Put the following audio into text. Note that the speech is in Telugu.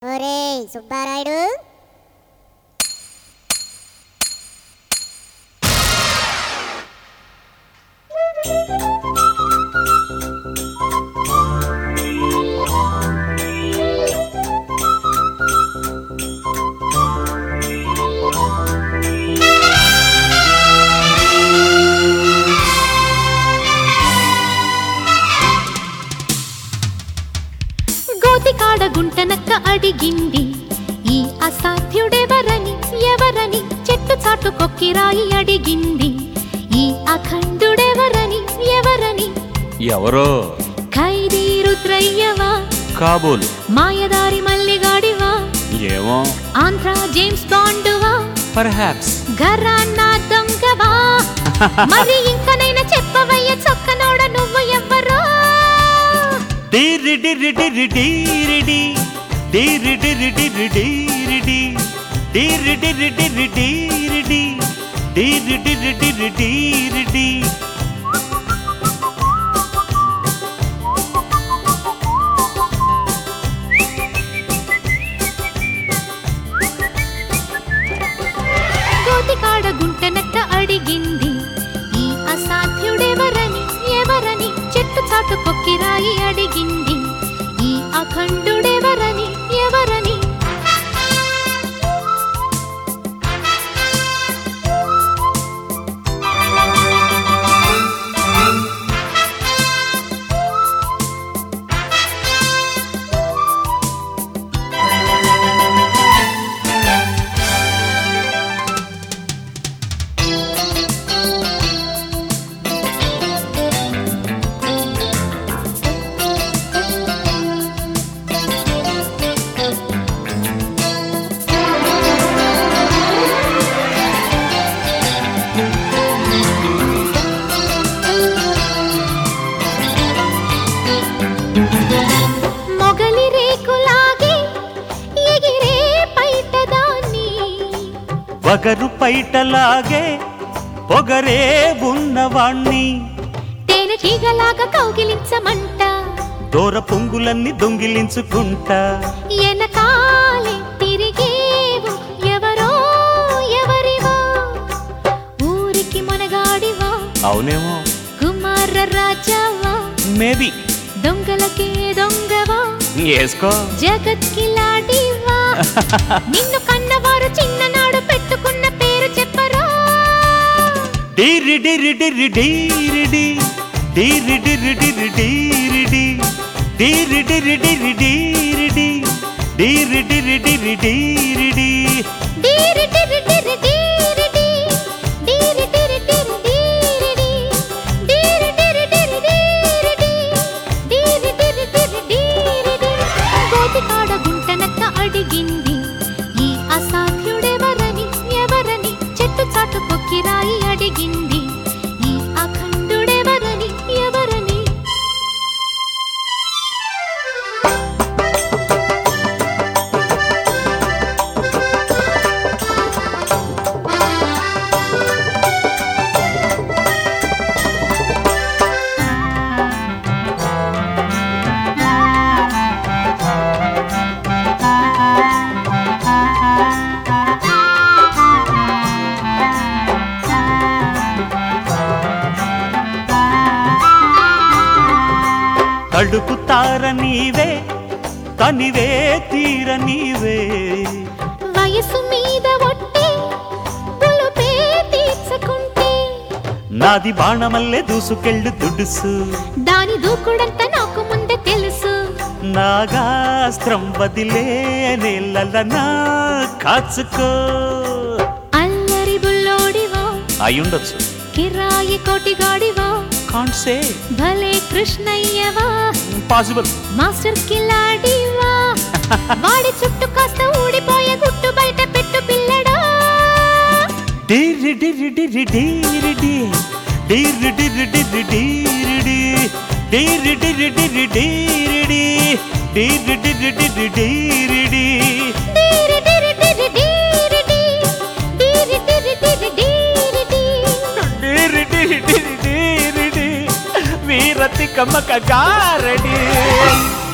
ఒరేయ్ సుబ్బారాయుడు, గోతికాడ గుంటనక్క అడిగింది ఈ అసాధ్యుడెవరని, ఎవరని. చెట్టు చాటు కొక్కిరాయి అడిగింది ఈ అఖండుడెవరని, ఎవరని. ఎవరో ఖైదీ రుద్రయ్యవా, కాబోలు మాయదారి మల్లిగాడివా, ఏమో ఆంధ్ర జేమ్స్ బాండువా, పర్హాప్స్ ఘరానా దొంగవా. మరి ఇంకనైనా చెప్పవయ్య చక్కనోడ నువ్వు ఎవ్వరో. గోతికాడ గుంటనక్క అడిగింది ఈ అసాధ్యుడెవరని, ఎవరని. చెట్టు చాటు కొక్కిరాయి అడిగింది ఈ అఖండుడెవరని, ఎవరని. మొగలి రేకులాగే ఎగిరే పైటదాన్ని, వగరు పైటలాగే పొగరే ఉన్నవాణ్ణి. తేనె టీగలాగా కౌగిలించమంట, దూర పొంగులన్నీ దొంగిలించుకుంటా. ఎనకాలే తిరిగేవు ఎవరో ఎవరివో. ఊరికి మనగాడివా, అవునేమో కుమార రాజావా, మేబీ దొంగలకే దొంగవా, వేసుకో. జగత్కిలాడివా. నిన్ను కన్నవారు చిన్ననాడు పెట్టుకున్న పేరు చెప్పరా. డీరి డిరి డిరి డీరి డి, డీరి డిరి డిరి డీరి డి, డీరి డిరి డిరి డీరి డి, డీరి డిరి డిరి డీరి డి. డీరి డిరి డిరి డీరి డి, డీరి డిరి డిరి డీరి డి, డీరి డిరి డిరి డీరి డి, డీరి డిరి డిరి డీరి డి. గోతికాడ గుంటనక్క అడిగింది ఈ అసాధ్యుడెవరని, ఎవరని. చెట్టు చాటు కొక్కిరాయి అడిగింది ఈ అఖండుడెవరని, ఎవరని. తడుపుతార నీవే, తనివే తీర నీవే. వయసు మీద ఒట్టే పులుపే తీర్చుకుంటే, నాది బాణమల్లే దూసుకెళ్ళు దుడుసు. దాని దూకుడంతా నాకు ముందే తెలుసు. నాగాస్త్రం వదిలే నీళ్ళనా కాచుకో. అల్లరి బుల్లోడివా, అయ్యుండొచ్చు, కిరాయి కోటిగాడివా, కాంట్ సే. భలే కృష్ణయ్యవా, పాసిబుల్. మాస్టర్ కిలాడివా. వాడి చుట్టూ కాస్త ఊడిపోయే గుట్టు బయట పెట్టు పిల్లడా. డీరి డిరి డిరి డీరి డి, డీరి డిరి డిరి డీరి డి, డీరి డిరి డిరి డీరి డి, డీరి డిరి డిరి డీరి డి. డీరి డిరి డిరి డీరి డి, డీరి డిరి డిరి డీరి డి. డీరి డిరి డిరి డీరి డి, వీరతి కమక గారడి.